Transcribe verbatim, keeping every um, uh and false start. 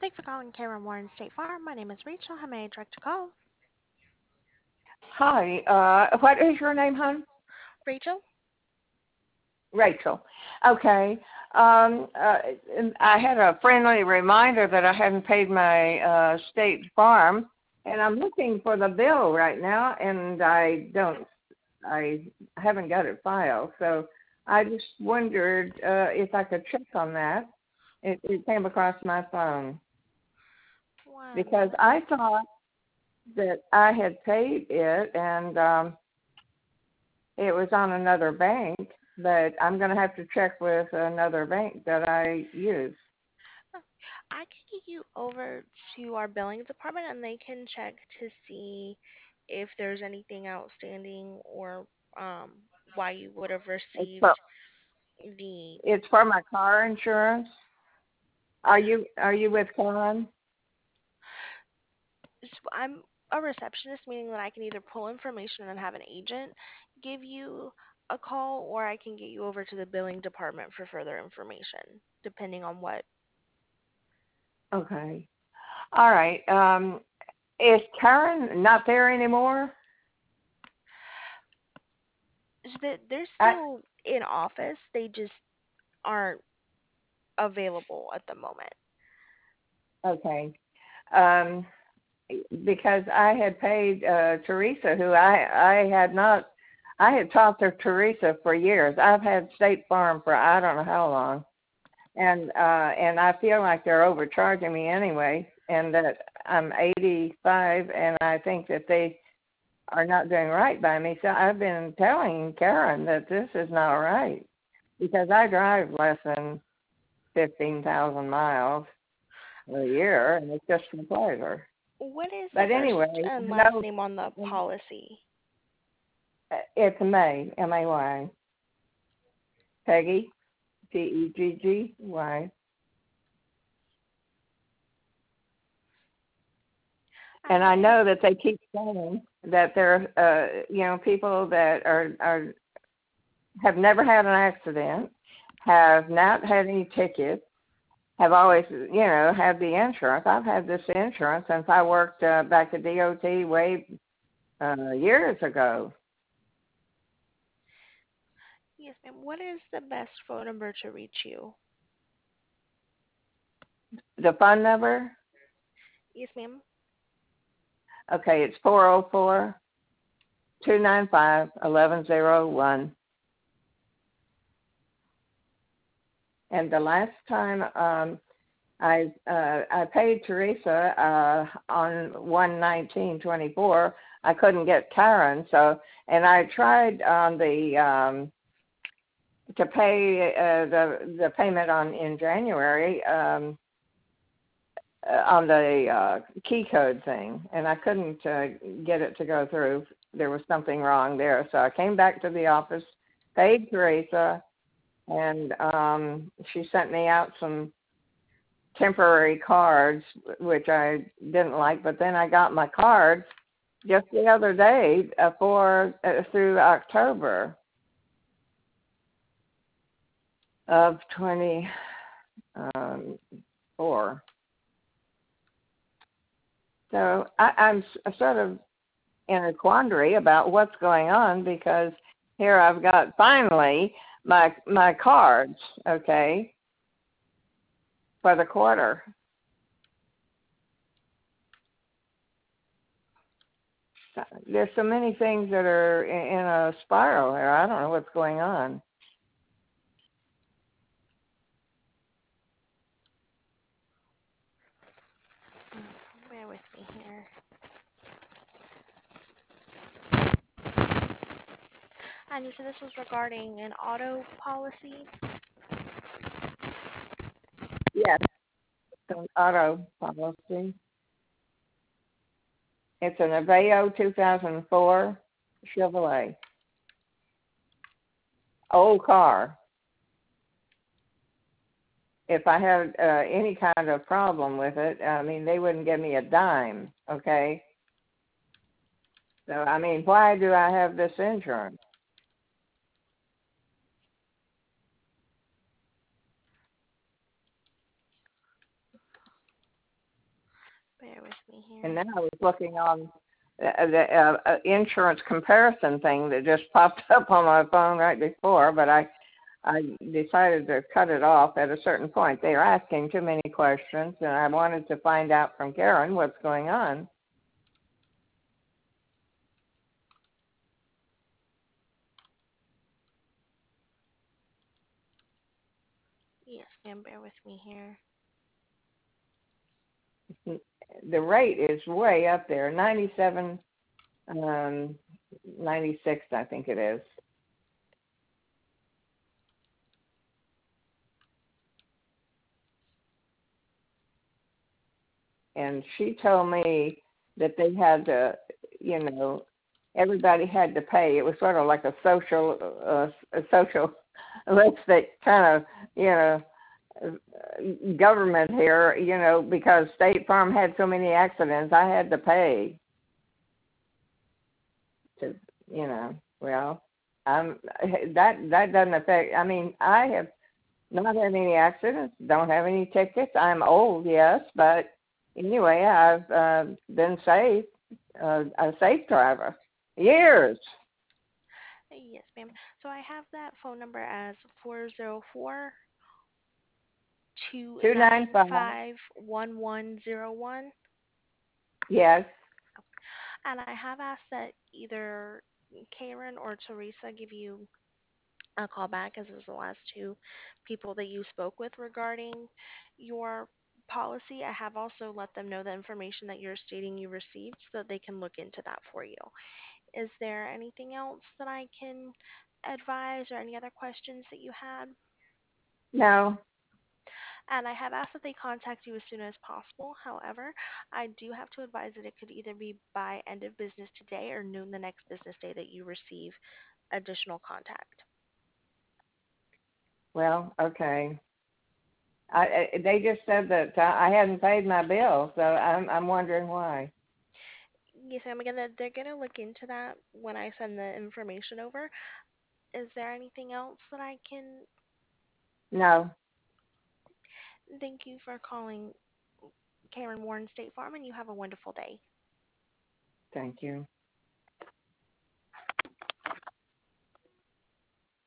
Thanks for calling Karen Warren State Farm. My name is Rachel. How may I direct your call? Hi, uh, what is your name, hon? Rachel? Rachel. Okay. Um, uh, I had a friendly reminder that I hadn't paid my uh, state farm, and I'm looking for the bill right now, and I don't, I haven't got it filed. So I just wondered uh, if I could check on that. It, it came across my phone One because moment. I thought that I had paid it, and um, it was on another bank, but I'm going to have to check with another bank that I use. I can get you over to our billing department and they can check to see if there's anything outstanding or um, why you would have It's received for, the. it's for my car insurance. Are you are you with Karen? I'm a receptionist, meaning that I can either pull information and have an agent give you a call, or I can get you over to the billing department for further information, depending on what. Okay. All right. Um, is Karen not there anymore? So that they're I, still in office, they just aren't available at the moment. okay. Um, because I had paid uh, Teresa, who I I had not. I had talked to Teresa for years. I've had State Farm for I don't know how long, and uh, and I feel like they're overcharging me anyway, and that I'm eighty-five, and I think that they are not doing right by me. So I've been telling Karen that this is not right because I drive less than fifteen thousand miles a year, and it's just for pleasure. What is the But first anyway, and I last know name on the policy? it's May, M A Y, Peggy, P E G G Y. And I I know that they keep saying that there are, uh, you know, people that are, are have never had an accident, have not had any tickets, have always, you know, had the insurance. I've had this insurance since I worked uh, back at D O T way uh, years ago. Yes, ma'am. What is the best phone number to reach you? The phone number, Yes, ma'am. okay, it's four oh four, two nine five, eleven oh one. And the last time um, I uh, I paid Teresa uh, on one nineteen twenty four. I couldn't get Karen, so and I tried on the um, to pay uh, the the payment on in January um, uh, on the uh, key code thing, and I couldn't uh, get it to go through. There was something wrong there, so I came back to the office, paid Teresa, and um, she sent me out some temporary cards, which I didn't like. But then I got my cards just the other day uh, for uh, through October of twenty four. So I, I'm s- sort of in a quandary about what's going on because here I've got finally my my cards, okay, for the quarter. There's so many things that are in in a spiral here. I don't know what's going on. Bear with me here. And you said this was regarding an auto policy? Yes, an auto policy. It's an Aveo two thousand four Chevrolet. Old car. If I had uh, any kind of problem with it, I mean, they wouldn't give me a dime, okay? So, I mean, why do I have this insurance? Bear with me And here. then I was looking on uh, the uh, uh, insurance comparison thing that just popped up on my phone right before, but I I decided to cut it off at a certain point. They were asking too many questions, and I wanted to find out from Karen what's going on. Yes, ma'am. Bear with me here. The rate is way up there, ninety-seven, um, ninety-six, I think it is. And she told me that they had to, you know, everybody had to pay. It was sort of like a social, uh, a social, let's say, kind of, you know, uh, government here, you know, because State Farm had so many accidents, I had to pay to, you know, well, um, that that doesn't affect. I mean, I have not had any accidents, don't have any tickets. I'm old, yes, but anyway, I've uh, been safe, uh, a safe driver, years. Yes, ma'am. So I have that phone number as four zero four two Two nine nine five, five one one zero one. yes. And I have asked that either Karen or Teresa give you a call back, as it was the last two people that you spoke with regarding your policy. I have also let them know the information that you're stating you received so that they can look into that for you. Is there anything else that I can advise or any other questions that you had? No, And I have asked that they contact you as soon as possible. However, I do have to advise that it could either be by end of business today or noon the next business day that you receive additional contact. well, okay. I, I they just said that uh, I hadn't paid my bill, so I'm I'm wondering why. Yes, I'm gonna they're gonna look into that when I send the information over. Is there anything else that I can No, thank you for calling Karen Warren State Farm and you have a wonderful day. thank you.